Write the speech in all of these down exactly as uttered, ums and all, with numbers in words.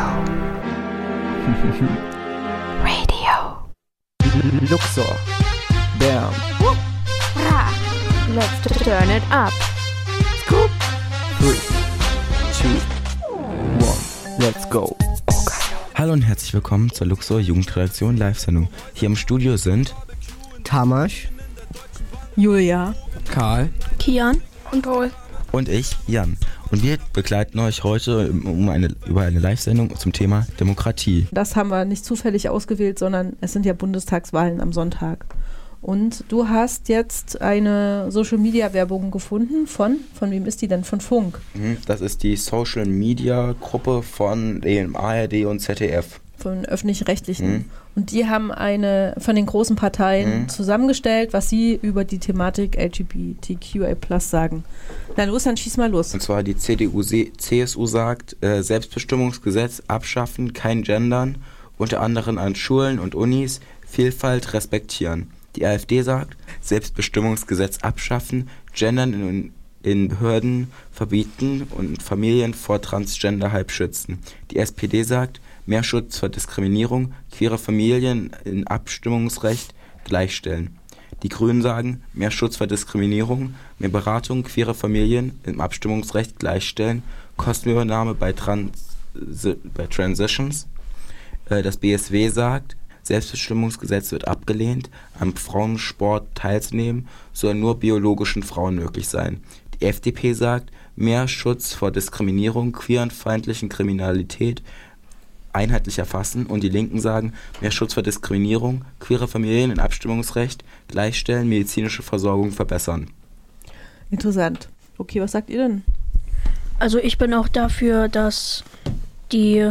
Radio. Luxor. Bam. Bra. Let's turn it up. Scoop. Three, two, one, let's go. Hallo und herzlich willkommen zur Luxor Jugendredaktion Live-Sendung. Hier im Studio sind Tamas, Julia, Karl, Kian und Paul und ich, Jan. Und wir begleiten euch heute um eine, über eine Live-Sendung zum Thema Demokratie. Das haben wir nicht zufällig ausgewählt, sondern es sind ja Bundestagswahlen am Sonntag. Und du hast jetzt eine Social-Media-Werbung gefunden von, von wem ist die denn? Von Funk? Das ist die Social-Media-Gruppe von dem A R D und Z D F. Von öffentlich-rechtlichen. Mhm. Und die haben eine von den großen Parteien Mhm. zusammengestellt, was sie über die Thematik L G B T Q I plus sagen. Na los, dann schieß mal los. Und zwar die C D U, C S U sagt, äh, Selbstbestimmungsgesetz abschaffen, kein Gendern, unter anderem an Schulen und Unis, Vielfalt respektieren. Die AfD sagt, Selbstbestimmungsgesetz abschaffen, Gendern in, in Behörden verbieten und Familien vor Transgender-Hype schützen. Die S P D sagt, mehr Schutz vor Diskriminierung, queere Familien in Abstimmungsrecht gleichstellen. Die Grünen sagen, mehr Schutz vor Diskriminierung, mehr Beratung, queere Familien im Abstimmungsrecht gleichstellen, Kostenübernahme bei, Trans- bei Transitions. Äh, das B S W sagt, Selbstbestimmungsgesetz wird abgelehnt, am Frauensport teilzunehmen, soll nur biologischen Frauen möglich sein. Die F D P sagt, mehr Schutz vor Diskriminierung, queerenfeindlichen Kriminalität einheitlich erfassen, und die Linken sagen, mehr Schutz vor Diskriminierung, queere Familien in Abstimmungsrecht gleichstellen, medizinische Versorgung verbessern. Interessant. Okay, was sagt ihr denn? Also ich bin auch dafür, dass die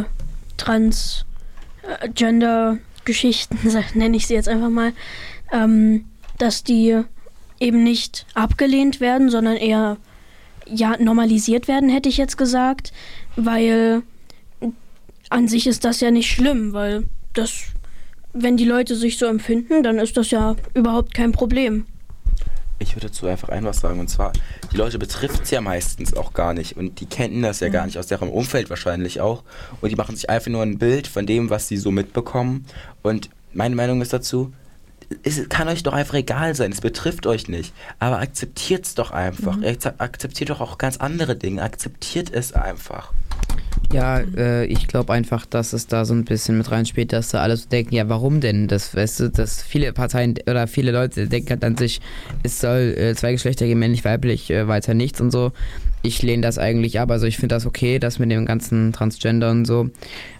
Transgender-Geschichten, nenne ich sie jetzt einfach mal, ähm, dass die eben nicht abgelehnt werden, sondern eher ja normalisiert werden, hätte ich jetzt gesagt, weil an sich ist das ja nicht schlimm, weil das, wenn die Leute sich so empfinden, dann ist das ja überhaupt kein Problem. Ich würde dazu einfach ein was sagen, und zwar, die Leute betrifft es ja meistens auch gar nicht und die kennen das ja gar nicht, aus deren Umfeld wahrscheinlich auch, und die machen sich einfach nur ein Bild von dem, was sie so mitbekommen, und meine Meinung ist dazu, es kann euch doch einfach egal sein, es betrifft euch nicht, aber akzeptiert es doch einfach, mhm. akzeptiert doch auch ganz andere Dinge, akzeptiert es einfach. Ja, äh, ich glaube einfach, dass es da so ein bisschen mit reinspielt, dass da alle so denken, ja, warum denn? Das, weißt du, dass viele Parteien oder viele Leute denken halt an sich, es soll äh, zwei Geschlechter geben, männlich, weiblich, äh, weiter nichts und so. Ich lehne das eigentlich ab, also ich finde das okay, das mit dem ganzen Transgender und so.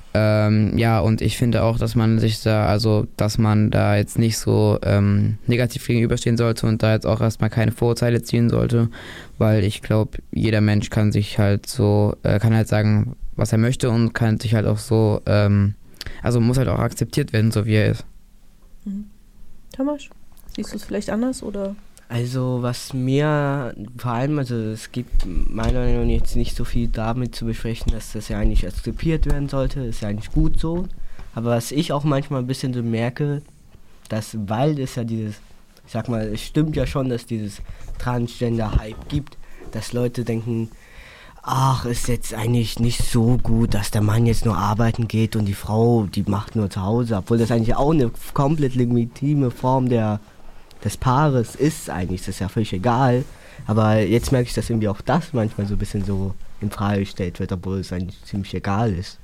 Ähm, ja, und ich finde auch, dass man sich da, also, dass man da jetzt nicht so ähm, negativ gegenüberstehen sollte und da jetzt auch erstmal keine Vorurteile ziehen sollte, weil ich glaube, jeder Mensch kann sich halt so, äh, kann halt sagen, was er möchte, und kann sich halt auch so, ähm, also muss halt auch akzeptiert werden, so wie er ist. Mhm. Thomas, siehst du es vielleicht anders, oder? Also was mir vor allem, also es gibt meiner Meinung nach jetzt nicht so viel damit zu besprechen, dass das ja eigentlich akzeptiert werden sollte, ist ja eigentlich gut so. Aber was ich auch manchmal ein bisschen so merke, dass, weil es ja dieses, ich sag mal, es stimmt ja schon, dass dieses Transgender-Hype gibt, dass Leute denken, ach, ist jetzt eigentlich nicht so gut, dass der Mann jetzt nur arbeiten geht und die Frau, die macht nur zu Hause, obwohl das eigentlich auch eine komplett legitime Form der des Paares ist eigentlich, das ist ja völlig egal, aber jetzt merke ich, dass irgendwie auch das manchmal so ein bisschen so in Frage gestellt wird, obwohl es eigentlich ziemlich egal ist.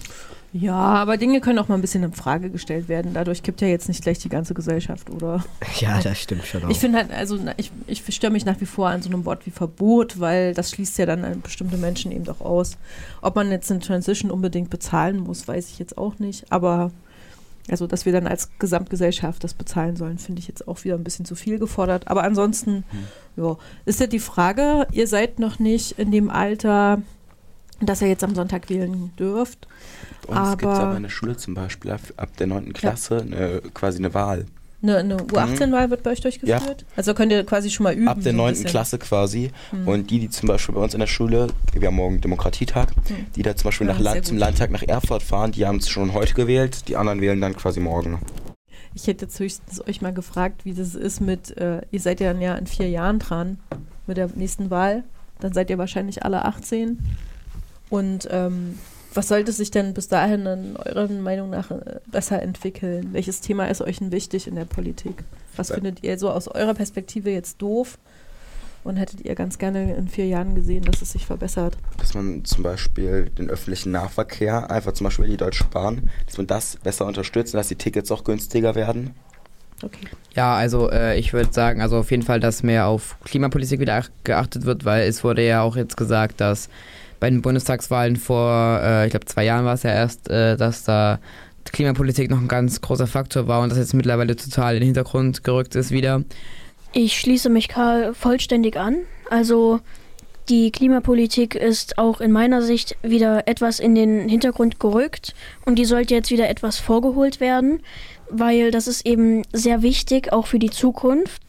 Ja, aber Dinge können auch mal ein bisschen in Frage gestellt werden, dadurch kippt ja jetzt nicht gleich die ganze Gesellschaft, oder? Ja, das stimmt schon auch. Ich finde halt, also ich, ich störe mich nach wie vor an so einem Wort wie Verbot, weil das schließt ja dann bestimmte Menschen eben doch aus. Ob man jetzt eine Transition unbedingt bezahlen muss, weiß ich jetzt auch nicht, aber also, dass wir dann als Gesamtgesellschaft das bezahlen sollen, finde ich jetzt auch wieder ein bisschen zu viel gefordert. Aber ansonsten, hm. ja, ist ja die Frage, ihr seid noch nicht in dem Alter, dass ihr jetzt am Sonntag wählen dürft. Bei uns gibt es aber in der Schule zum Beispiel ab, ab der neunten Klasse ja. eine, quasi eine Wahl. Eine, eine U achtzehn-Wahl wird bei euch durchgeführt? Ja. Also könnt ihr quasi schon mal üben. Ab der neunten so Klasse quasi. Hm. Und die, die zum Beispiel bei uns in der Schule, wir haben morgen Demokratietag, hm. die da zum Beispiel ja, nach Land, zum Landtag nach Erfurt fahren, die haben es schon heute gewählt, die anderen wählen dann quasi morgen. Ich hätte jetzt höchstens euch mal gefragt, wie das ist mit, äh, ihr seid ja dann ja in vier Jahren dran mit der nächsten Wahl, dann seid ihr wahrscheinlich alle achtzehn. Und ähm, Was sollte sich denn bis dahin in eurer Meinung nach besser entwickeln? Welches Thema ist euch denn wichtig in der Politik? Was findet ihr so aus eurer Perspektive jetzt doof? Und hättet ihr ganz gerne in vier Jahren gesehen, dass es sich verbessert? Dass man zum Beispiel den öffentlichen Nahverkehr, einfach zum Beispiel die Deutsche Bahn, dass man das besser unterstützt und dass die Tickets auch günstiger werden. Okay. Ja, also äh, ich würde sagen, also auf jeden Fall, dass mehr auf Klimapolitik wieder ach- geachtet wird, weil es wurde ja auch jetzt gesagt, dass bei den Bundestagswahlen vor, äh, ich glaube zwei Jahren war es ja erst, äh, dass da Klimapolitik noch ein ganz großer Faktor war und das jetzt mittlerweile total in den Hintergrund gerückt ist wieder. Ich schließe mich Karl vollständig an. Also die Klimapolitik ist auch in meiner Sicht wieder etwas in den Hintergrund gerückt und die sollte jetzt wieder etwas vorgeholt werden, weil das ist eben sehr wichtig, auch für die Zukunft.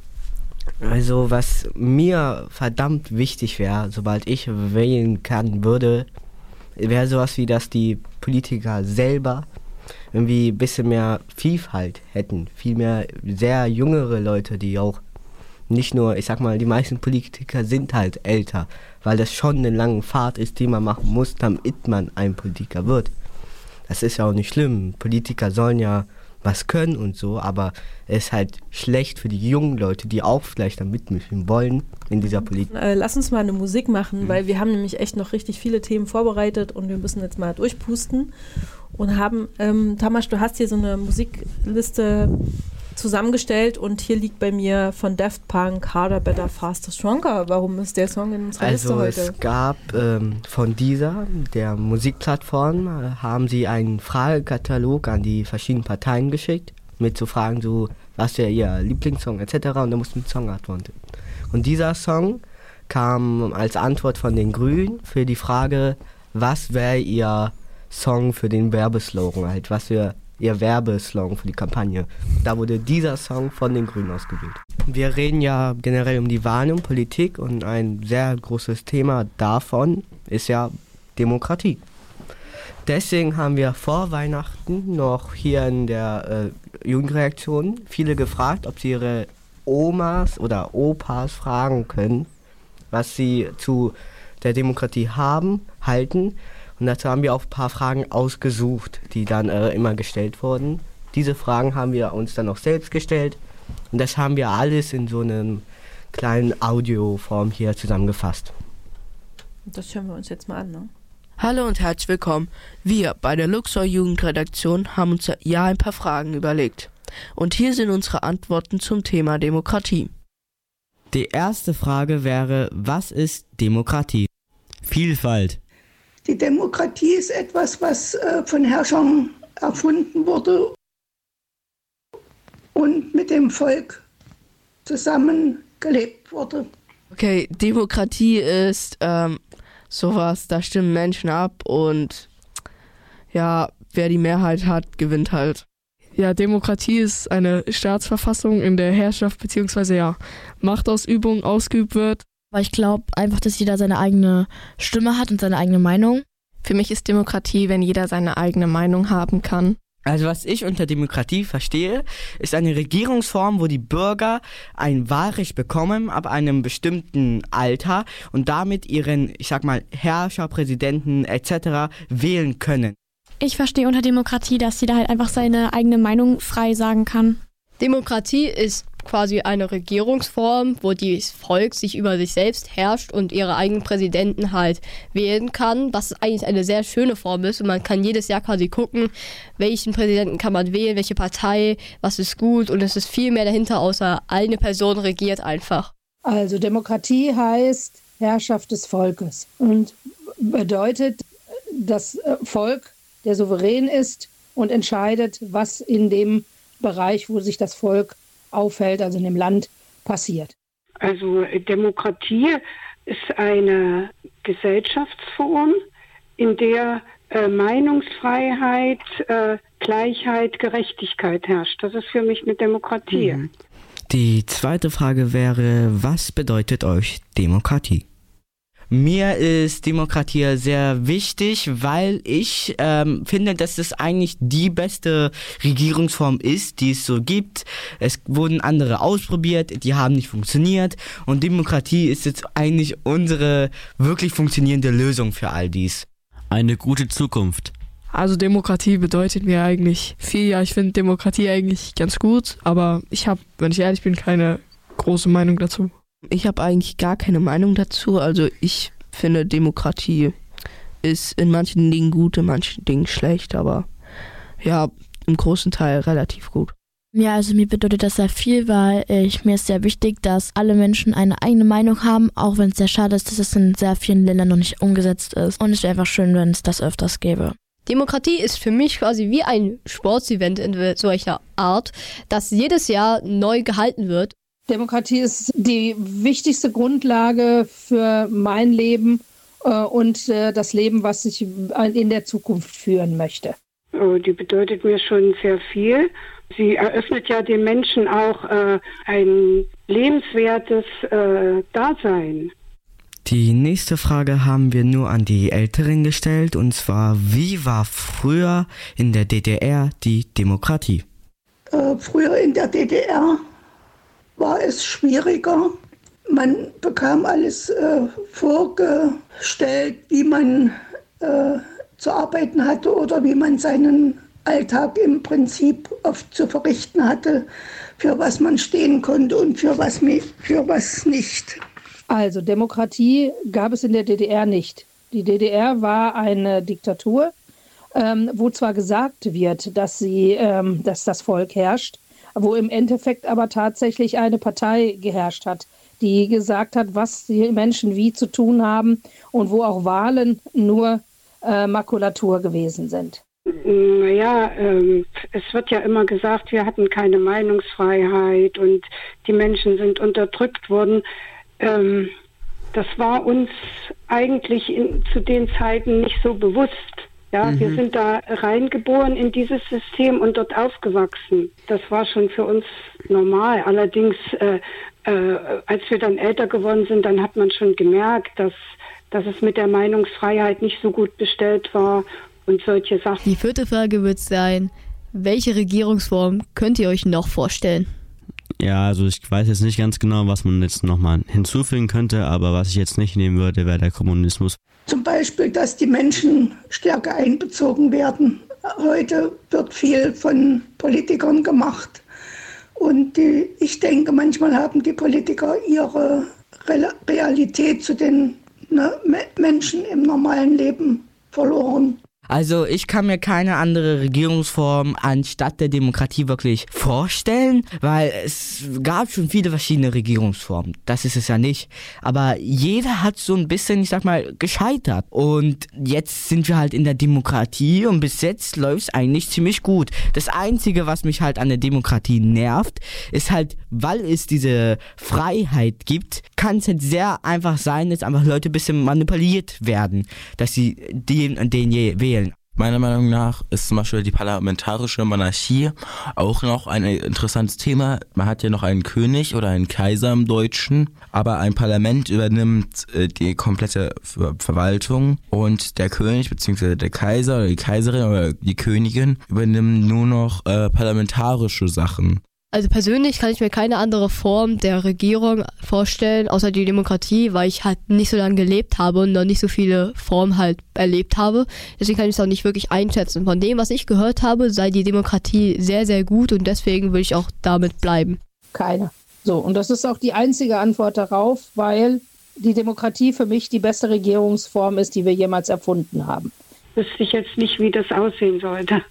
Also was mir verdammt wichtig wäre, sobald ich wählen kann würde, wäre sowas wie, dass die Politiker selber irgendwie ein bisschen mehr Vielfalt hätten. Viel mehr sehr jüngere Leute, die auch nicht nur, ich sag mal, die meisten Politiker sind halt älter, weil das schon eine lange Fahrt ist, die man machen muss, damit man ein Politiker wird. Das ist ja auch nicht schlimm. Politiker sollen ja was können und so, aber es ist halt schlecht für die jungen Leute, die auch vielleicht da mitmischen wollen in dieser Politik. Äh, lass uns mal eine Musik machen, mhm. weil wir haben nämlich echt noch richtig viele Themen vorbereitet und wir müssen jetzt mal durchpusten und haben, ähm, Tamas, du hast hier so eine Musikliste zusammengestellt und hier liegt bei mir von Daft Punk Harder, Better, Faster, Stronger. Warum ist der Song in unserer also Liste heute? Es gab ähm, von dieser, der Musikplattform, äh, haben sie einen Fragekatalog an die verschiedenen Parteien geschickt, mit so Fragen so, was wäre ihr Lieblingssong et cetera. Und da mussten wir einen Song antworten. Und dieser Song kam als Antwort von den Grünen für die Frage, was wäre ihr Song für den Werbeslogan, halt, was für ihr Werbeslogan für die Kampagne. Da wurde dieser Song von den Grünen ausgewählt. Wir reden ja generell um die Wahlen und Politik und ein sehr großes Thema davon ist ja Demokratie. Deswegen haben wir vor Weihnachten noch hier in der äh, Jugendreaktion viele gefragt, ob sie ihre Omas oder Opas fragen können, was sie zu der Demokratie haben, halten. Und dazu haben wir auch ein paar Fragen ausgesucht, die dann äh, immer gestellt wurden. Diese Fragen haben wir uns dann auch selbst gestellt. Und das haben wir alles in so einem kleinen Audioform hier zusammengefasst. Das hören wir uns jetzt mal an, ne? Hallo und herzlich willkommen. Wir bei der Luxor Jugendredaktion haben uns ja ein paar Fragen überlegt. Und hier sind unsere Antworten zum Thema Demokratie. Die erste Frage wäre, was ist Demokratie? Vielfalt. Die Demokratie ist etwas, was äh, von Herrschern erfunden wurde und mit dem Volk zusammen gelebt wurde. Okay, Demokratie ist ähm, sowas, da stimmen Menschen ab und ja, wer die Mehrheit hat, gewinnt halt. Ja, Demokratie ist eine Staatsverfassung, in der Herrschaft bzw. ja, Machtausübung ausgeübt wird. Weil ich glaube einfach, dass jeder seine eigene Stimme hat und seine eigene Meinung. Für mich ist Demokratie, wenn jeder seine eigene Meinung haben kann. Also was ich unter Demokratie verstehe, ist eine Regierungsform, wo die Bürger ein Wahlrecht bekommen ab einem bestimmten Alter und damit ihren, ich sag mal, Herrscher, Präsidenten et cetera wählen können. Ich verstehe unter Demokratie, dass jeder halt einfach seine eigene Meinung frei sagen kann. Demokratie ist quasi eine Regierungsform, wo das Volk sich über sich selbst herrscht und ihre eigenen Präsidenten halt wählen kann, was eigentlich eine sehr schöne Form ist und man kann jedes Jahr quasi gucken, welchen Präsidenten kann man wählen, welche Partei, was ist gut und es ist viel mehr dahinter, außer eine Person regiert einfach. Also Demokratie heißt Herrschaft des Volkes und bedeutet, das Volk, der souverän ist und entscheidet, was in dem Bereich, wo sich das Volk aufhält, also in dem Land, passiert. Also Demokratie ist eine Gesellschaftsform, in der äh, Meinungsfreiheit, äh, Gleichheit, Gerechtigkeit herrscht. Das ist für mich eine Demokratie. Mhm. Die zweite Frage wäre, was bedeutet euch Demokratie? Mir ist Demokratie sehr wichtig, weil ich ähm, finde, dass es eigentlich die beste Regierungsform ist, die es so gibt. Es wurden andere ausprobiert, die haben nicht funktioniert und Demokratie ist jetzt eigentlich unsere wirklich funktionierende Lösung für all dies. Eine gute Zukunft. Also Demokratie bedeutet mir eigentlich viel. Ja, ich finde Demokratie eigentlich ganz gut, aber ich habe, wenn ich ehrlich bin, keine große Meinung dazu. Ich habe eigentlich gar keine Meinung dazu. Also ich finde, Demokratie ist in manchen Dingen gut, in manchen Dingen schlecht, aber ja, im großen Teil relativ gut. Ja, also mir bedeutet das sehr viel, weil ich, mir ist sehr wichtig, dass alle Menschen eine eigene Meinung haben, auch wenn es sehr schade ist, dass es in sehr vielen Ländern noch nicht umgesetzt ist. Und es wäre einfach schön, wenn es das öfters gäbe. Demokratie ist für mich quasi wie ein Sportsevent in solcher Art, das jedes Jahr neu gehalten wird. Demokratie ist die wichtigste Grundlage für mein Leben äh, und äh, das Leben, was ich in der Zukunft führen möchte. Oh, die bedeutet mir schon sehr viel. Sie eröffnet ja den Menschen auch äh, ein lebenswertes äh, Dasein. Die nächste Frage haben wir nur an die Älteren gestellt, und zwar, wie war früher in der D D R die Demokratie? Äh, früher in der D D R war es schwieriger. Man bekam alles äh, vorgestellt, wie man äh, zu arbeiten hatte oder wie man seinen Alltag im Prinzip oft zu verrichten hatte, für was man stehen konnte und für was, für was nicht. Also Demokratie gab es in der D D R nicht. Die D D R war eine Diktatur, ähm, wo zwar gesagt wird, dass, sie, ähm, dass das Volk herrscht, wo im Endeffekt aber tatsächlich eine Partei geherrscht hat, die gesagt hat, was die Menschen wie zu tun haben und wo auch Wahlen nur äh, Makulatur gewesen sind. Naja, ähm, es wird ja immer gesagt, wir hatten keine Meinungsfreiheit und die Menschen sind unterdrückt worden. Ähm, das war uns eigentlich in, zu den Zeiten nicht so bewusst. Ja, mhm. Wir sind da reingeboren in dieses System und dort aufgewachsen. Das war schon für uns normal. Allerdings, äh, äh, als wir dann älter geworden sind, dann hat man schon gemerkt, dass, dass es mit der Meinungsfreiheit nicht so gut bestellt war und solche Sachen. Die vierte Frage wird sein, welche Regierungsform könnt ihr euch noch vorstellen? Ja, also ich weiß jetzt nicht ganz genau, was man jetzt nochmal hinzufügen könnte, aber was ich jetzt nicht nehmen würde, wäre der Kommunismus. Zum Beispiel, dass die Menschen stärker einbezogen werden. Heute wird viel von Politikern gemacht und die, ich denke, manchmal haben die Politiker ihre Re- Realität zu den ne, Me- Menschen im normalen Leben verloren. Also ich kann mir keine andere Regierungsform anstatt der Demokratie wirklich vorstellen, weil es gab schon viele verschiedene Regierungsformen, das ist es ja nicht. Aber jeder hat so ein bisschen, ich sag mal, gescheitert. Und jetzt sind wir halt in der Demokratie und bis jetzt läuft es eigentlich ziemlich gut. Das Einzige, was mich halt an der Demokratie nervt, ist halt, weil es diese Freiheit gibt, kann es halt sehr einfach sein, dass einfach Leute ein bisschen manipuliert werden, dass sie den und den je wählen. Meiner Meinung nach ist zum Beispiel die parlamentarische Monarchie auch noch ein interessantes Thema. Man hat ja noch einen König oder einen Kaiser im Deutschen, aber ein Parlament übernimmt äh, die komplette Ver- Verwaltung und der König bzw. der Kaiser oder die Kaiserin oder die Königin übernehmen nur noch äh, parlamentarische Sachen. Also persönlich kann ich mir keine andere Form der Regierung vorstellen, außer die Demokratie, weil ich halt nicht so lange gelebt habe und noch nicht so viele Formen halt erlebt habe. Deswegen kann ich es auch nicht wirklich einschätzen. Von dem, was ich gehört habe, sei die Demokratie sehr, sehr gut und deswegen will ich auch damit bleiben. Keine. So, und das ist auch die einzige Antwort darauf, weil die Demokratie für mich die beste Regierungsform ist, die wir jemals erfunden haben. Wüsste ich jetzt nicht, wie das aussehen sollte.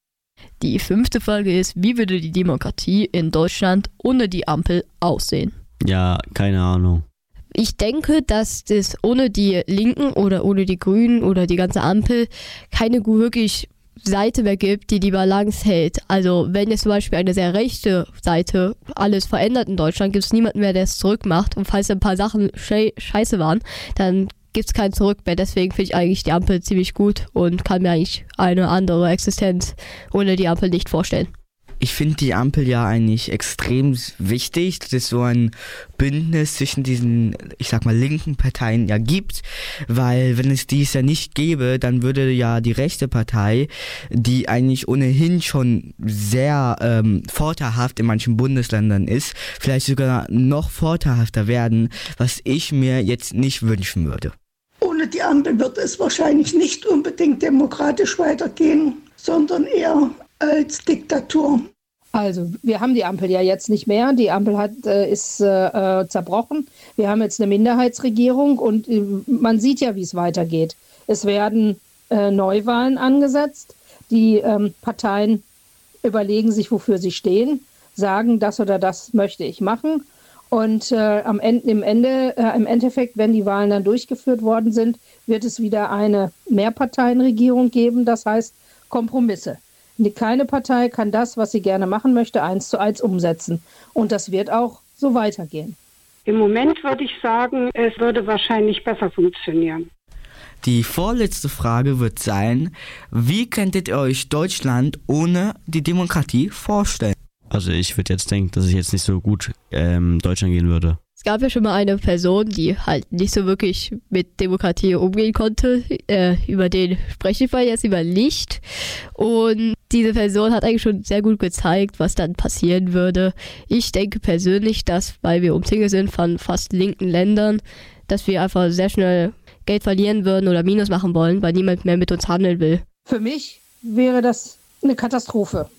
Die fünfte Frage ist, wie würde die Demokratie in Deutschland ohne die Ampel aussehen? Ja, keine Ahnung. Ich denke, dass es ohne die Linken oder ohne die Grünen oder die ganze Ampel keine wirklich Seite mehr gibt, die die Balance hält. Also wenn jetzt zum Beispiel eine sehr rechte Seite alles verändert in Deutschland, gibt es niemanden mehr, der es zurückmacht. Und falls ein paar Sachen sche- scheiße waren, dann gibt es kein Zurück mehr. Deswegen finde ich eigentlich die Ampel ziemlich gut und kann mir eigentlich eine andere Existenz ohne die Ampel nicht vorstellen. Ich finde die Ampel ja eigentlich extrem wichtig, dass es so ein Bündnis zwischen diesen, ich sag mal, linken Parteien ja gibt, weil wenn es dies ja nicht gäbe, dann würde ja die rechte Partei, die eigentlich ohnehin schon sehr ähm, vorteilhaft in manchen Bundesländern ist, vielleicht sogar noch vorteilhafter werden, was ich mir jetzt nicht wünschen würde. Ohne ohne die Ampel wird es wahrscheinlich nicht unbedingt demokratisch weitergehen, sondern eher als Diktatur. Also, wir haben die Ampel ja jetzt nicht mehr. Die Ampel hat, äh, ist äh, zerbrochen. Wir haben jetzt eine Minderheitsregierung und äh, man sieht ja, wie es weitergeht. Es werden äh, Neuwahlen angesetzt. Die ähm, Parteien überlegen sich, wofür sie stehen, sagen, das oder das möchte ich machen. Und äh, am Ende, im, Ende, äh, im Endeffekt, wenn die Wahlen dann durchgeführt worden sind, wird es wieder eine Mehrparteienregierung geben, das heißt Kompromisse. Keine Partei kann das, was sie gerne machen möchte, eins zu eins umsetzen. Und das wird auch so weitergehen. Im Moment würde ich sagen, es würde wahrscheinlich besser funktionieren. Die vorletzte Frage wird sein, wie könntet ihr euch Deutschland ohne die Demokratie vorstellen? Also ich würde jetzt denken, dass es jetzt nicht so gut ähm, Deutschland gehen würde. Es gab ja schon mal eine Person, die halt nicht so wirklich mit Demokratie umgehen konnte. Äh, über den spreche ich mal jetzt, über Licht. Und diese Person hat eigentlich schon sehr gut gezeigt, was dann passieren würde. Ich denke persönlich, dass, weil wir umzingelt sind von fast linken Ländern, dass wir einfach sehr schnell Geld verlieren würden oder Minus machen wollen, weil niemand mehr mit uns handeln will. Für mich wäre das eine Katastrophe.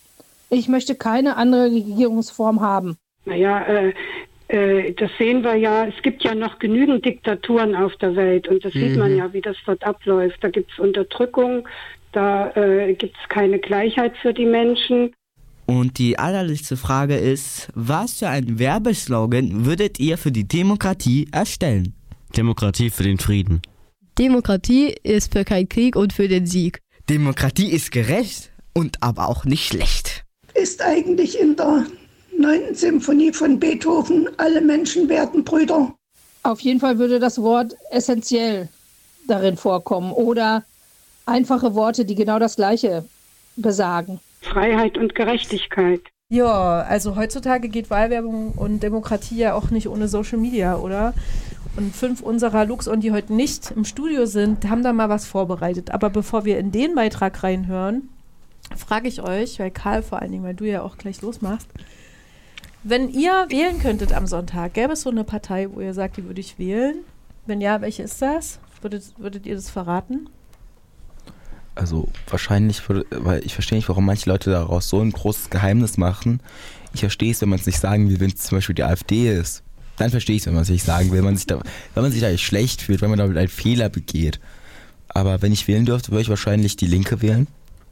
Ich möchte keine andere Regierungsform haben. Naja, äh, äh, das sehen wir ja. Es gibt ja noch genügend Diktaturen auf der Welt und das mhm. sieht man ja, wie das dort abläuft. Da gibt es Unterdrückung, da äh, gibt es keine Gleichheit für die Menschen. Und die allerletzte Frage ist, was für einen Werbeslogan würdet ihr für die Demokratie erstellen? Demokratie für den Frieden. Demokratie ist für keinen Krieg und für den Sieg. Demokratie ist gerecht und aber auch nicht schlecht. Ist eigentlich in der neunten Symphonie von Beethoven, alle Menschen werden Brüder. Auf jeden Fall würde das Wort essentiell darin vorkommen oder einfache Worte, die genau das Gleiche besagen. Freiheit und Gerechtigkeit. Ja, also heutzutage geht Wahlwerbung und Demokratie ja auch nicht ohne Social Media, oder? Und fünf unserer Lux und die heute nicht im Studio sind, haben da mal was vorbereitet. Aber bevor wir in den Beitrag reinhören, frage ich euch, weil Karl vor allen Dingen, weil du ja auch gleich losmachst, wenn ihr wählen könntet am Sonntag, gäbe es so eine Partei, wo ihr sagt, die würde ich wählen? Wenn ja, welche ist das? Würdet, würdet ihr das verraten? Also wahrscheinlich, würde, weil ich verstehe nicht, warum manche Leute daraus so ein großes Geheimnis machen. Ich verstehe es, wenn man es nicht sagen will, wenn es zum Beispiel die AfD ist. Dann verstehe ich es, wenn man es nicht sagen will, wenn man sich da, wenn man sich da nicht schlecht fühlt, wenn man damit einen Fehler begeht. Aber wenn ich wählen dürfte, würde ich wahrscheinlich die Linke wählen.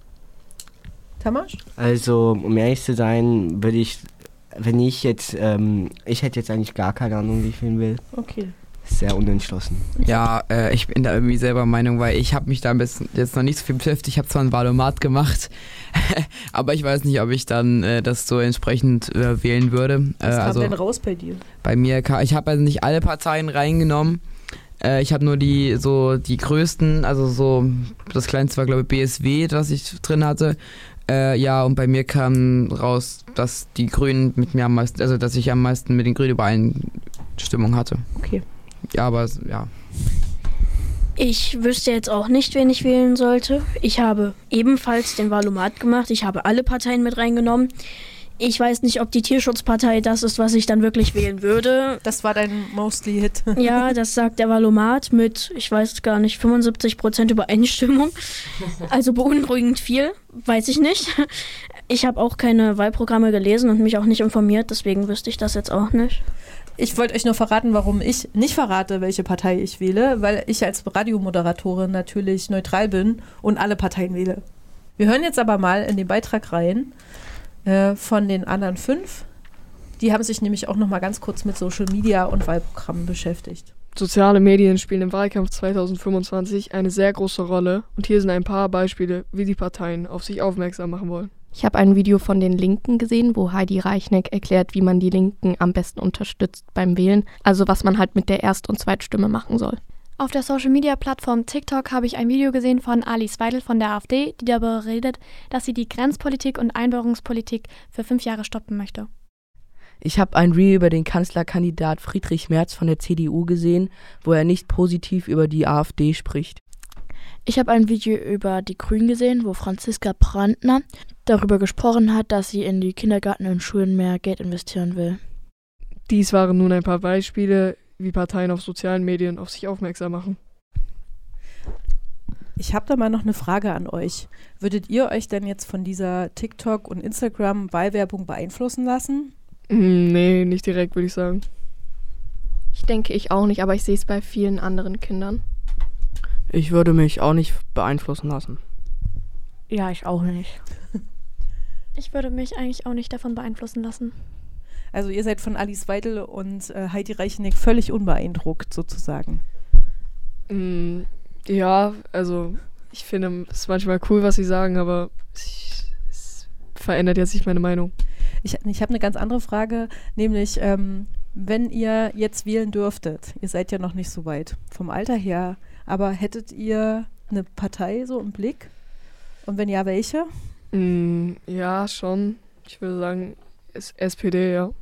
Tamasch? Also, um ehrlich zu sein, würde ich, wenn ich jetzt, ähm, ich hätte jetzt eigentlich gar keine Ahnung, wie ich wählen will. Okay. Sehr unentschlossen. Ja, äh, ich bin da irgendwie selber Meinung, weil ich habe mich da jetzt noch nicht so viel beschäftigt. Ich habe zwar ein Wahlomat gemacht, aber ich weiß nicht, ob ich dann äh, das so entsprechend äh, wählen würde. Was äh, kam also, denn raus bei dir? Bei mir, ich habe also nicht alle Parteien reingenommen. Äh, ich habe nur die so die größten, also so das kleinste war glaube ich B S W, das ich drin hatte. Äh, ja, und bei mir kam raus, dass die Grünen mit mir am meisten, also dass ich am meisten mit den Grünen Übereinstimmung hatte. Okay. Ja, aber ja. Ich wüsste jetzt auch nicht, wen ich wählen sollte. Ich habe ebenfalls den Wahlomat gemacht. Ich habe alle Parteien mit reingenommen. Ich weiß nicht, ob die Tierschutzpartei das ist, was ich dann wirklich wählen würde. Das war dein Mostly Hit. Ja, das sagt der Wahlomat mit, ich weiß gar nicht, fünfundsiebzig Prozent Übereinstimmung. Also beunruhigend viel, weiß ich nicht. Ich habe auch keine Wahlprogramme gelesen und mich auch nicht informiert, deswegen wüsste ich das jetzt auch nicht. Ich wollte euch nur verraten, warum ich nicht verrate, welche Partei ich wähle, weil ich als Radiomoderatorin natürlich neutral bin und alle Parteien wähle. Wir hören jetzt aber mal in den Beitrag rein äh, von den anderen fünf. Die haben sich nämlich auch noch mal ganz kurz mit Social Media und Wahlprogrammen beschäftigt. Soziale Medien spielen im Wahlkampf zweitausendfünfundzwanzig eine sehr große Rolle und hier sind ein paar Beispiele, wie die Parteien auf sich aufmerksam machen wollen. Ich habe ein Video von den Linken gesehen, wo Heidi Reichneck erklärt, wie man die Linken am besten unterstützt beim Wählen. Also was man halt mit der Erst- und Zweitstimme machen soll. Auf der Social-Media-Plattform TikTok habe ich ein Video gesehen von Alice Weidel von der AfD, die darüber redet, dass sie die Grenzpolitik und Einbürgerungspolitik für fünf Jahre stoppen möchte. Ich habe ein Reel über den Kanzlerkandidat Friedrich Merz von der C D U gesehen, wo er nicht positiv über die AfD spricht. Ich habe ein Video über die Grünen gesehen, wo Franziska Brandner darüber gesprochen hat, dass sie in die Kindergärten und Schulen mehr Geld investieren will. Dies waren nun ein paar Beispiele, wie Parteien auf sozialen Medien auf sich aufmerksam machen. Ich habe da mal noch eine Frage an euch. Würdet ihr euch denn jetzt von dieser TikTok- und Instagram-Wahlwerbung beeinflussen lassen? Nee, nicht direkt, würde ich sagen. Ich denke ich auch nicht, aber ich sehe es bei vielen anderen Kindern. Ich würde mich auch nicht beeinflussen lassen. Ja, ich auch nicht. Ich würde mich eigentlich auch nicht davon beeinflussen lassen. Also ihr seid von Alice Weidel und äh, Heidi Reicheneck völlig unbeeindruckt sozusagen. Mm, ja, also ich finde es manchmal cool, was sie sagen, aber ich, es verändert jetzt nicht meine Meinung. Ich, ich habe eine ganz andere Frage, nämlich ähm, wenn ihr jetzt wählen dürftet, ihr seid ja noch nicht so weit vom Alter her, aber hättet ihr eine Partei so im Blick? Und wenn ja, welche? Mm, ja, schon. Ich würde sagen S- S P D, ja.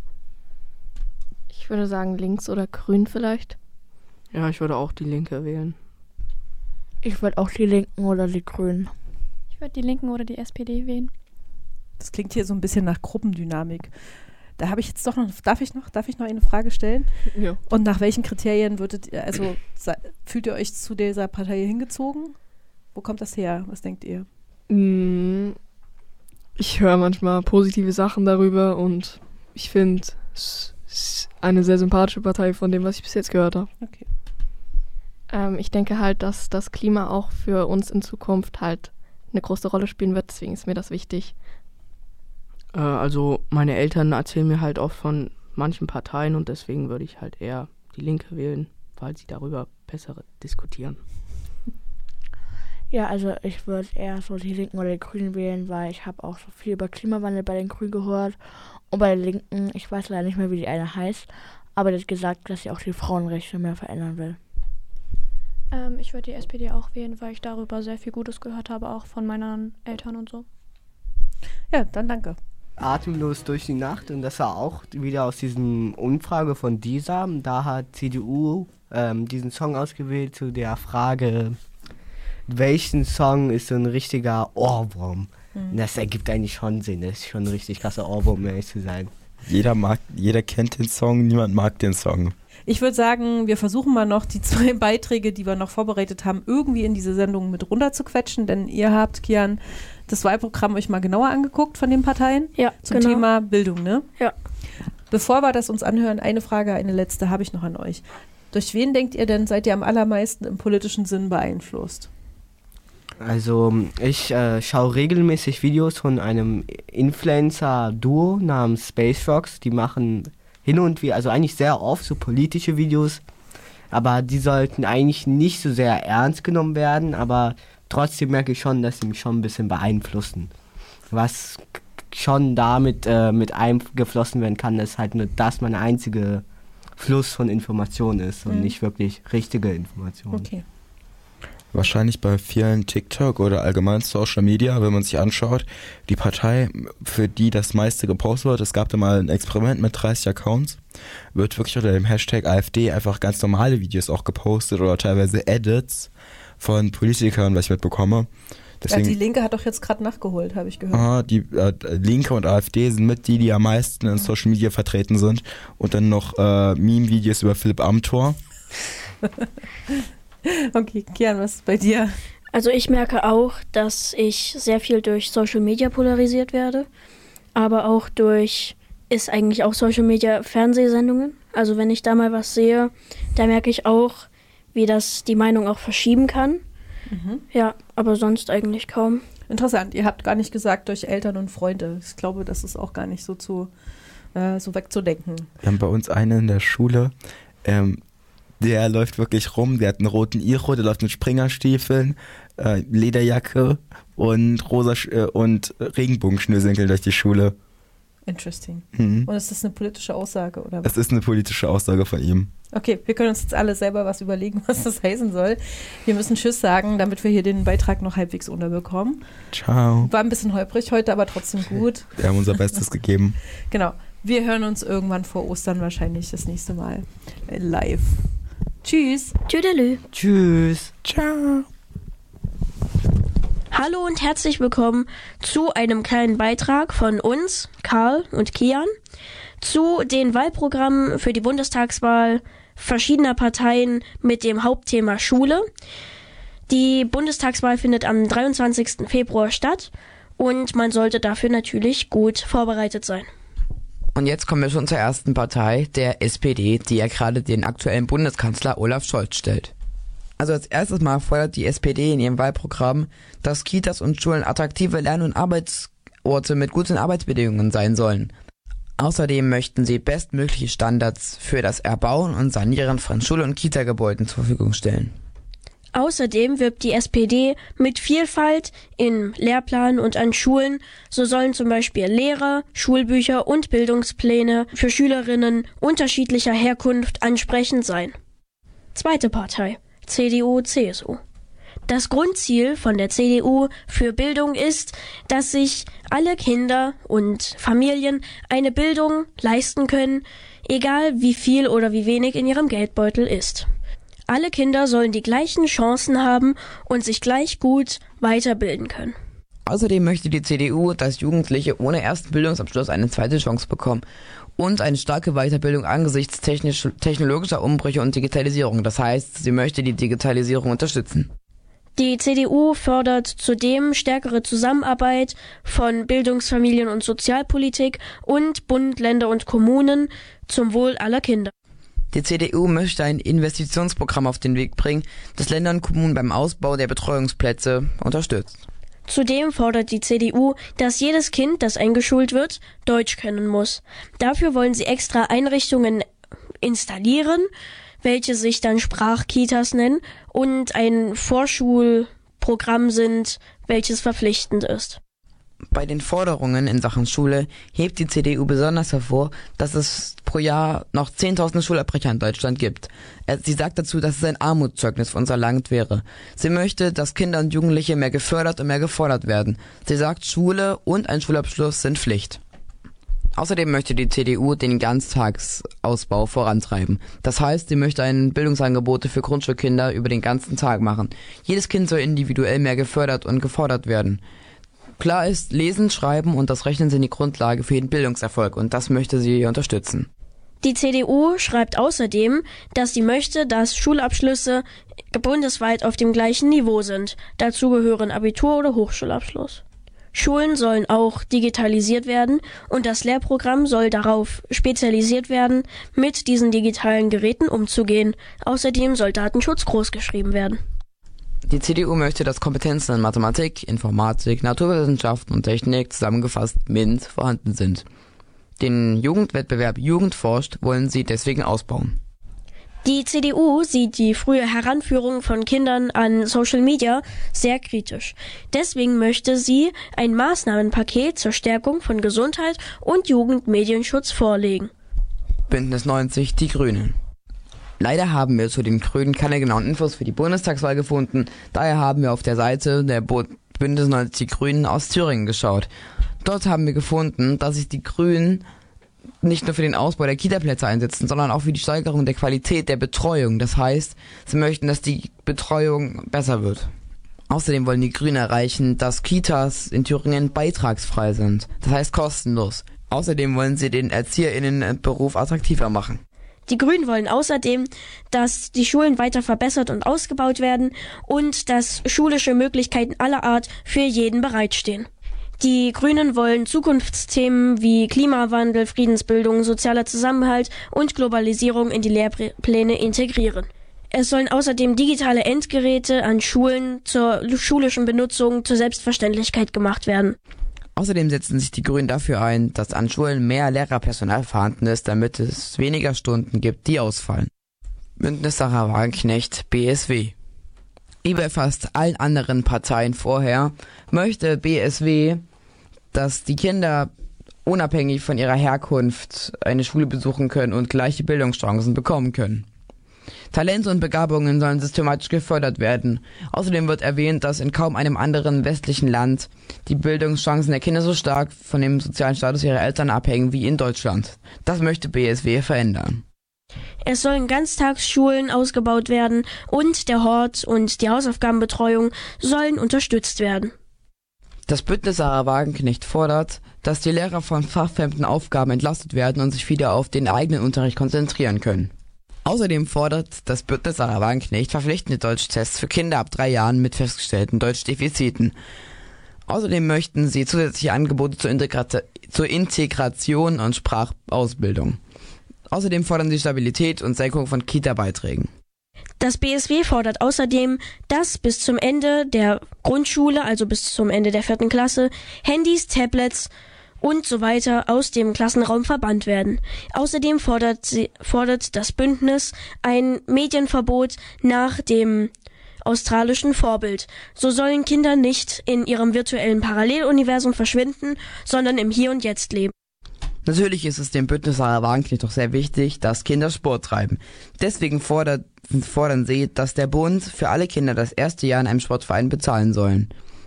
Ich würde sagen links oder grün vielleicht. Ja, ich würde auch die Linke wählen. Ich würde auch die Linken oder die Grünen. Ich würde die Linken oder die S P D wählen. Das klingt hier so ein bisschen nach Gruppendynamik. Da habe ich jetzt doch noch, darf ich noch, darf ich noch eine Frage stellen? Ja. Und nach welchen Kriterien würdet ihr, also sa- fühlt ihr euch zu dieser Partei hingezogen? Wo kommt das her? Was denkt ihr? Mm, ich höre manchmal positive Sachen darüber und ich finde es ist eine sehr sympathische Partei von dem, was ich bis jetzt gehört habe. Okay. Ähm, ich denke halt, dass das Klima auch für uns in Zukunft halt eine große Rolle spielen wird, deswegen ist mir das wichtig. Äh, also meine Eltern erzählen mir halt oft von manchen Parteien und deswegen würde ich halt eher die Linke wählen, weil sie darüber besser diskutieren. Ja, also ich würde eher so die Linken oder die Grünen wählen, weil ich habe auch so viel über Klimawandel bei den Grünen gehört. Und bei den Linken, ich weiß leider nicht mehr, wie die eine heißt, aber die hat gesagt, dass sie auch die Frauenrechte mehr verändern will. Ähm, ich würde die S P D auch wählen, weil ich darüber sehr viel Gutes gehört habe, auch von meinen Eltern und so. Ja, dann danke. Atemlos durch die Nacht, und das war auch wieder aus diesem Umfrage von dieser. Da hat C D U ähm, diesen Song ausgewählt zu der Frage, welchen Song ist so ein richtiger Ohrwurm? Mhm. Das ergibt eigentlich schon Sinn, das ist schon ein richtig krasser Ohrwurm, um ehrlich zu sein. Jeder mag, jeder kennt den Song, niemand mag den Song. Ich würde sagen, wir versuchen mal noch die zwei Beiträge, die wir noch vorbereitet haben, irgendwie in diese Sendung mit runterzuquetschen, denn ihr habt, Kian, das Wahlprogramm euch mal genauer angeguckt von den Parteien ja, zum genau. Thema Bildung, ne? Ja. Bevor wir das uns anhören, eine Frage, eine letzte habe ich noch an euch. Durch wen denkt ihr denn, seid ihr am allermeisten im politischen Sinn beeinflusst? Also ich äh, schaue regelmäßig Videos von einem Influencer-Duo namens Space Fox. Die machen hin und wieder, also eigentlich sehr oft so politische Videos, aber die sollten eigentlich nicht so sehr ernst genommen werden, aber trotzdem merke ich schon, dass sie mich schon ein bisschen beeinflussen. Was schon damit äh, mit eingeflossen werden kann, ist halt nur das mein einziger Fluss von Informationen ist und mhm. nicht wirklich richtige Informationen. Okay. Wahrscheinlich bei vielen TikTok oder allgemein Social Media, wenn man sich anschaut, die Partei, für die das meiste gepostet wird, es gab da mal ein Experiment mit dreißig Accounts, wird wirklich unter dem Hashtag AfD einfach ganz normale Videos auch gepostet oder teilweise Edits von Politikern, was ich mitbekomme. Deswegen, ja, die Linke hat doch jetzt gerade nachgeholt, habe ich gehört. Ah, die äh, Linke und AfD sind mit die, die am meisten in Social Media vertreten sind. Und dann noch äh, Meme-Videos über Philipp Amthor. Okay, Kian, was ist bei dir? Also ich merke auch, dass ich sehr viel durch Social Media polarisiert werde, aber auch durch, ist eigentlich auch Social Media Fernsehsendungen. Also wenn ich da mal was sehe, da merke ich auch, wie das die Meinung auch verschieben kann. Mhm. Ja, aber sonst eigentlich kaum. Interessant, ihr habt gar nicht gesagt durch Eltern und Freunde. Ich glaube, das ist auch gar nicht so zu äh, so wegzudenken. Wir haben bei uns einen in der Schule, ähm, der läuft wirklich rum, der hat einen roten Iro, der läuft mit Springerstiefeln, äh, Lederjacke und rosa Sch- äh, und Regenbogenschnürsenkel durch die Schule. Interesting. Mhm. Und ist das eine politische Aussage, oder was? Es ist eine politische Aussage von ihm. Okay, wir können uns jetzt alle selber was überlegen, was das heißen soll. Wir müssen Tschüss sagen, damit wir hier den Beitrag noch halbwegs unterbekommen. Ciao. War ein bisschen holprig heute, aber trotzdem gut. Wir haben unser Bestes gegeben. Genau. Wir hören uns irgendwann vor Ostern wahrscheinlich das nächste Mal live. Tschüss. Tschüdelü. Tschüss. Ciao. Hallo und herzlich willkommen zu einem kleinen Beitrag von uns, Karl und Kian, zu den Wahlprogrammen für die Bundestagswahl verschiedener Parteien mit dem Hauptthema Schule. Die Bundestagswahl findet am dreiundzwanzigsten Februar statt und man sollte dafür natürlich gut vorbereitet sein. Und jetzt kommen wir schon zur ersten Partei, der S P D, die ja gerade den aktuellen Bundeskanzler Olaf Scholz stellt. Also als erstes Mal fordert die S P D in ihrem Wahlprogramm, dass Kitas und Schulen attraktive Lern- und Arbeitsorte mit guten Arbeitsbedingungen sein sollen. Außerdem möchten sie bestmögliche Standards für das Erbauen und Sanieren von Schul- und Kita-Gebäuden zur Verfügung stellen. Außerdem wirbt die S P D mit Vielfalt im Lehrplan und an Schulen. So sollen zum Beispiel Lehrer, Schulbücher und Bildungspläne für Schülerinnen unterschiedlicher Herkunft ansprechend sein. Zweite Partei, C D U C S U. Das Grundziel von der C D U für Bildung ist, dass sich alle Kinder und Familien eine Bildung leisten können, egal wie viel oder wie wenig in ihrem Geldbeutel ist. Alle Kinder sollen die gleichen Chancen haben und sich gleich gut weiterbilden können. Außerdem möchte die C D U, dass Jugendliche ohne ersten Bildungsabschluss eine zweite Chance bekommen und eine starke Weiterbildung angesichts technisch, technologischer Umbrüche und Digitalisierung. Das heißt, sie möchte die Digitalisierung unterstützen. Die C D U fördert zudem stärkere Zusammenarbeit von Bildungsfamilien- und Sozialpolitik und Bund, Länder und Kommunen zum Wohl aller Kinder. Die C D U möchte ein Investitionsprogramm auf den Weg bringen, das Länder und Kommunen beim Ausbau der Betreuungsplätze unterstützt. Zudem fordert die C D U, dass jedes Kind, das eingeschult wird, Deutsch können muss. Dafür wollen sie extra Einrichtungen installieren, welche sich dann Sprachkitas nennen und ein Vorschulprogramm sind, welches verpflichtend ist. Bei den Forderungen in Sachen Schule hebt die C D U besonders hervor, dass es pro Jahr noch zehntausend Schulabbrecher in Deutschland gibt. Sie sagt dazu, dass es ein Armutszeugnis für unser Land wäre. Sie möchte, dass Kinder und Jugendliche mehr gefördert und mehr gefordert werden. Sie sagt, Schule und ein Schulabschluss sind Pflicht. Außerdem möchte die C D U den Ganztagsausbau vorantreiben. Das heißt, sie möchte ein Bildungsangebote für Grundschulkinder über den ganzen Tag machen. Jedes Kind soll individuell mehr gefördert und gefordert werden. Klar ist, Lesen, Schreiben und das Rechnen sind die Grundlage für jeden Bildungserfolg und das möchte sie unterstützen. Die C D U schreibt außerdem, dass sie möchte, dass Schulabschlüsse bundesweit auf dem gleichen Niveau sind. Dazu gehören Abitur oder Hochschulabschluss. Schulen sollen auch digitalisiert werden und das Lehrprogramm soll darauf spezialisiert werden, mit diesen digitalen Geräten umzugehen. Außerdem soll Datenschutz großgeschrieben werden. Die C D U möchte, dass Kompetenzen in Mathematik, Informatik, Naturwissenschaften und Technik zusammengefasst MINT vorhanden sind. Den Jugendwettbewerb Jugend forscht wollen sie deswegen ausbauen. Die C D U sieht die frühe Heranführung von Kindern an Social Media sehr kritisch. Deswegen möchte sie ein Maßnahmenpaket zur Stärkung von Gesundheit und Jugendmedienschutz vorlegen. Bündnis neunzig, die Grünen. Leider haben wir zu den Grünen keine genauen Infos für die Bundestagswahl gefunden. Daher haben wir auf der Seite der Bündnis neunzig die Grünen aus Thüringen geschaut. Dort haben wir gefunden, dass sich die Grünen nicht nur für den Ausbau der Kita-Plätze einsetzen, sondern auch für die Steigerung der Qualität der Betreuung. Das heißt, sie möchten, dass die Betreuung besser wird. Außerdem wollen die Grünen erreichen, dass Kitas in Thüringen beitragsfrei sind. Das heißt kostenlos. Außerdem wollen sie den ErzieherInnen-Beruf attraktiver machen. Die Grünen wollen außerdem, dass die Schulen weiter verbessert und ausgebaut werden und dass schulische Möglichkeiten aller Art für jeden bereitstehen. Die Grünen wollen Zukunftsthemen wie Klimawandel, Friedensbildung, sozialer Zusammenhalt und Globalisierung in die Lehrpläne integrieren. Es sollen außerdem digitale Endgeräte an Schulen zur schulischen Benutzung zur Selbstverständlichkeit gemacht werden. Außerdem setzen sich die Grünen dafür ein, dass an Schulen mehr Lehrerpersonal vorhanden ist, damit es weniger Stunden gibt, die ausfallen. Bündnis Sarah Wagenknecht, B S W. Wie bei fast allen anderen Parteien vorher, möchte B S W, dass die Kinder unabhängig von ihrer Herkunft eine Schule besuchen können und gleiche Bildungschancen bekommen können. Talente und Begabungen sollen systematisch gefördert werden. Außerdem wird erwähnt, dass in kaum einem anderen westlichen Land die Bildungschancen der Kinder so stark von dem sozialen Status ihrer Eltern abhängen wie in Deutschland. Das möchte B S W verändern. Es sollen Ganztagsschulen ausgebaut werden und der Hort und die Hausaufgabenbetreuung sollen unterstützt werden. Das Bündnis Sarah Wagenknecht fordert, dass die Lehrer von fachfremden Aufgaben entlastet werden und sich wieder auf den eigenen Unterricht konzentrieren können. Außerdem fordert das Bündnis Sarah Wagenknecht verpflichtende Deutschtests für Kinder ab drei Jahren mit festgestellten Deutschdefiziten. Außerdem möchten sie zusätzliche Angebote zur, Integrata- zur Integration und Sprachausbildung. Außerdem fordern sie Stabilität und Senkung von Kita-Beiträgen. Das B S W fordert außerdem, dass bis zum Ende der Grundschule, also bis zum Ende der vierten Klasse, Handys, Tablets und so weiter aus dem Klassenraum verbannt werden. Außerdem fordert, sie, fordert das Bündnis ein Medienverbot nach dem australischen Vorbild. So sollen Kinder nicht in ihrem virtuellen Paralleluniversum verschwinden, sondern im Hier und Jetzt leben. Natürlich ist es dem Bündnis Sarah Wagenknecht doch sehr wichtig, dass Kinder Sport treiben. Deswegen fordert, fordern sie, dass der Bund für alle Kinder das erste Jahr in einem Sportverein bezahlen sollen.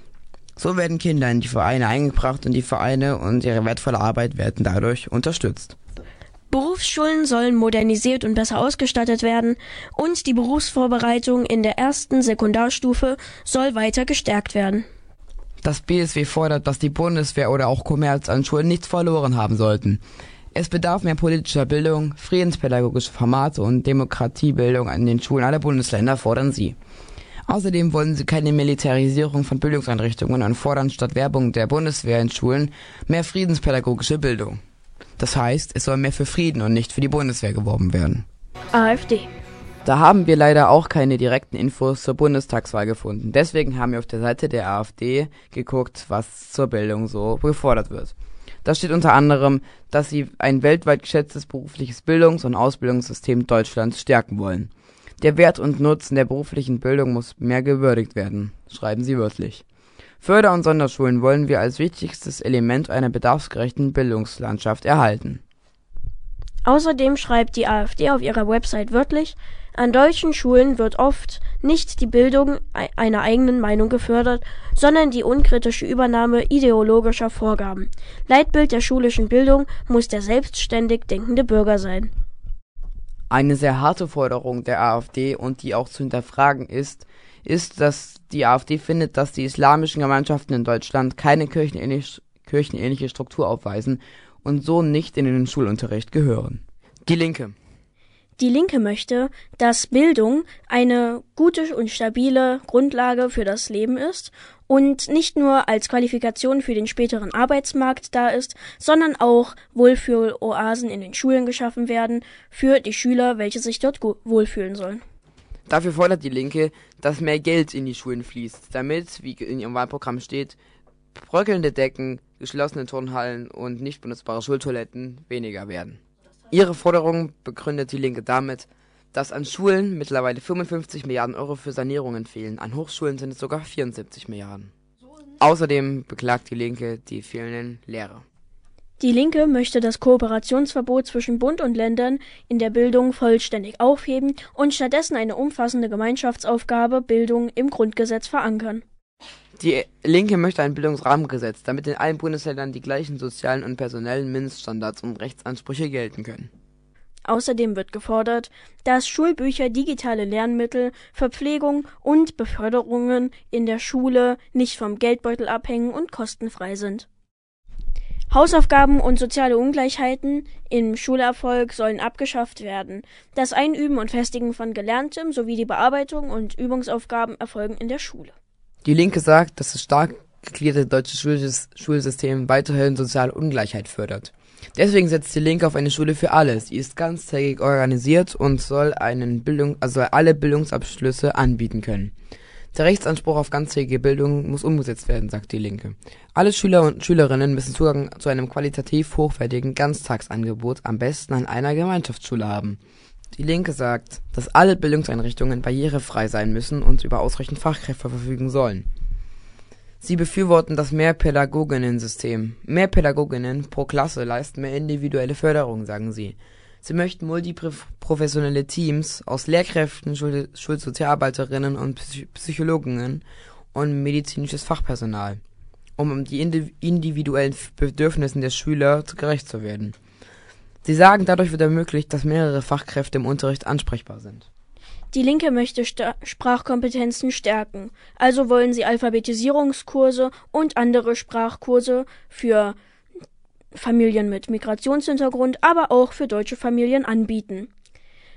So werden Kinder in die Vereine eingebracht und die Vereine und ihre wertvolle Arbeit werden dadurch unterstützt. Berufsschulen sollen modernisiert und besser ausgestattet werden und die Berufsvorbereitung in der ersten Sekundarstufe soll weiter gestärkt werden. Das B S W fordert, dass die Bundeswehr oder auch Kommerz an Schulen nichts verloren haben sollten. Es bedarf mehr politischer Bildung, friedenspädagogische Formate und Demokratiebildung an den Schulen aller Bundesländer, fordern sie. Außerdem wollen sie keine Militarisierung von Bildungseinrichtungen und fordern statt Werbung der Bundeswehr in Schulen mehr friedenspädagogische Bildung. Das heißt, es soll mehr für Frieden und nicht für die Bundeswehr geworben werden. AfD. Da haben wir leider auch keine direkten Infos zur Bundestagswahl gefunden. Deswegen haben wir auf der Seite der AfD geguckt, was zur Bildung so gefordert wird. Da steht unter anderem, dass sie ein weltweit geschätztes berufliches Bildungs- und Ausbildungssystem Deutschlands stärken wollen. Der Wert und Nutzen der beruflichen Bildung muss mehr gewürdigt werden, schreiben sie wörtlich. Förder- und Sonderschulen wollen wir als wichtigstes Element einer bedarfsgerechten Bildungslandschaft erhalten. Außerdem schreibt die AfD auf ihrer Website wörtlich, an deutschen Schulen wird oft nicht die Bildung einer eigenen Meinung gefördert, sondern die unkritische Übernahme ideologischer Vorgaben. Leitbild der schulischen Bildung muss der selbstständig denkende Bürger sein. Eine sehr harte Forderung der AfD und die auch zu hinterfragen ist, ist, dass die AfD findet, dass die islamischen Gemeinschaften in Deutschland keine kirchenähnlich, kirchenähnliche Struktur aufweisen und so nicht in den Schulunterricht gehören. Die Linke. Die Linke möchte, dass Bildung eine gute und stabile Grundlage für das Leben ist und nicht nur als Qualifikation für den späteren Arbeitsmarkt da ist, sondern auch Wohlfühloasen in den Schulen geschaffen werden für die Schüler, welche sich dort wohlfühlen sollen. Dafür fordert die Linke, dass mehr Geld in die Schulen fließt, damit, wie in ihrem Wahlprogramm steht, bröckelnde Decken, geschlossene Turnhallen und nicht benutzbare Schultoiletten weniger werden. Ihre Forderung begründet die Linke damit, dass an Schulen mittlerweile fünfundfünfzig Milliarden Euro für Sanierungen fehlen, an Hochschulen sind es sogar vierundsiebzig Milliarden. Außerdem beklagt die Linke die fehlenden Lehrer. Die Linke möchte das Kooperationsverbot zwischen Bund und Ländern in der Bildung vollständig aufheben und stattdessen eine umfassende Gemeinschaftsaufgabe Bildung im Grundgesetz verankern. Die Linke möchte ein Bildungsrahmengesetz, damit in allen Bundesländern die gleichen sozialen und personellen Mindeststandards und Rechtsansprüche gelten können. Außerdem wird gefordert, dass Schulbücher, digitale Lernmittel, Verpflegung und Beförderungen in der Schule nicht vom Geldbeutel abhängen und kostenfrei sind. Hausaufgaben und soziale Ungleichheiten im Schulerfolg sollen abgeschafft werden. Das Einüben und Festigen von Gelerntem sowie die Bearbeitung und Übungsaufgaben erfolgen in der Schule. Die Linke sagt, dass das stark gegliederte deutsche Schulsystem weiterhin soziale Ungleichheit fördert. Deswegen setzt die Linke auf eine Schule für alle. Sie ist ganztägig organisiert und soll einen Bildung, also alle Bildungsabschlüsse anbieten können. Der Rechtsanspruch auf ganztägige Bildung muss umgesetzt werden, sagt die Linke. Alle Schüler und Schülerinnen müssen Zugang zu einem qualitativ hochwertigen Ganztagsangebot am besten an einer Gemeinschaftsschule haben. Die Linke sagt, dass alle Bildungseinrichtungen barrierefrei sein müssen und über ausreichend Fachkräfte verfügen sollen. Sie befürworten das Mehrpädagoginnen-System. Mehr Pädagoginnen pro Klasse leisten mehr individuelle Förderung, sagen sie. Sie möchten multiprofessionelle Teams aus Lehrkräften, Schul- Schulsozialarbeiterinnen und Psych- Psychologinnen und medizinisches Fachpersonal, um die individuellen Bedürfnissen der Schüler gerecht zu werden. Sie sagen, dadurch wird ermöglicht, dass mehrere Fachkräfte im Unterricht ansprechbar sind. Die Linke möchte Sta- Sprachkompetenzen stärken. Also wollen sie Alphabetisierungskurse und andere Sprachkurse für Familien mit Migrationshintergrund, aber auch für deutsche Familien anbieten.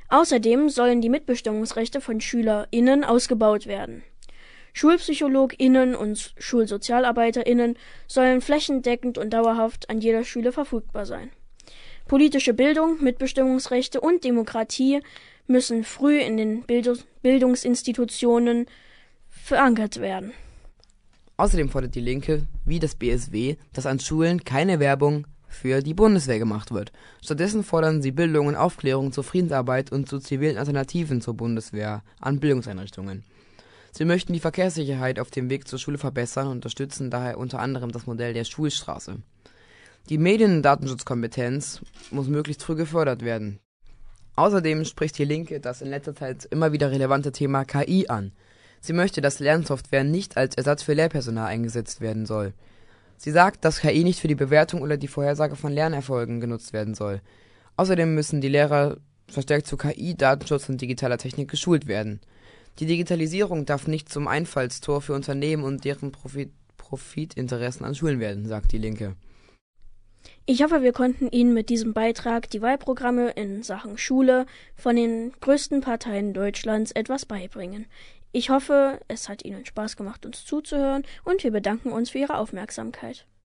Außerdem sollen die Mitbestimmungsrechte von SchülerInnen ausgebaut werden. SchulpsychologInnen und SchulsozialarbeiterInnen sollen flächendeckend und dauerhaft an jeder Schule verfügbar sein. Politische Bildung, Mitbestimmungsrechte und Demokratie müssen früh in den Bildungs- Bildungsinstitutionen verankert werden. Außerdem fordert die Linke, wie das B S W, dass an Schulen keine Werbung für die Bundeswehr gemacht wird. Stattdessen fordern sie Bildung und Aufklärung zur Friedensarbeit und zu zivilen Alternativen zur Bundeswehr an Bildungseinrichtungen. Sie möchten die Verkehrssicherheit auf dem Weg zur Schule verbessern und unterstützen daher unter anderem das Modell der Schulstraße. Die Medien- und Datenschutzkompetenz muss möglichst früh gefördert werden. Außerdem spricht die Linke das in letzter Zeit immer wieder relevante Thema K I an. Sie möchte, dass Lernsoftware nicht als Ersatz für Lehrpersonal eingesetzt werden soll. Sie sagt, dass K I nicht für die Bewertung oder die Vorhersage von Lernerfolgen genutzt werden soll. Außerdem müssen die Lehrer verstärkt zu K I, Datenschutz und digitaler Technik geschult werden. Die Digitalisierung darf nicht zum Einfallstor für Unternehmen und deren Profit- Profitinteressen an Schulen werden, sagt die Linke. Ich hoffe, wir konnten Ihnen mit diesem Beitrag die Wahlprogramme in Sachen Schule von den größten Parteien Deutschlands etwas beibringen. Ich hoffe, es hat Ihnen Spaß gemacht, uns zuzuhören, und wir bedanken uns für Ihre Aufmerksamkeit.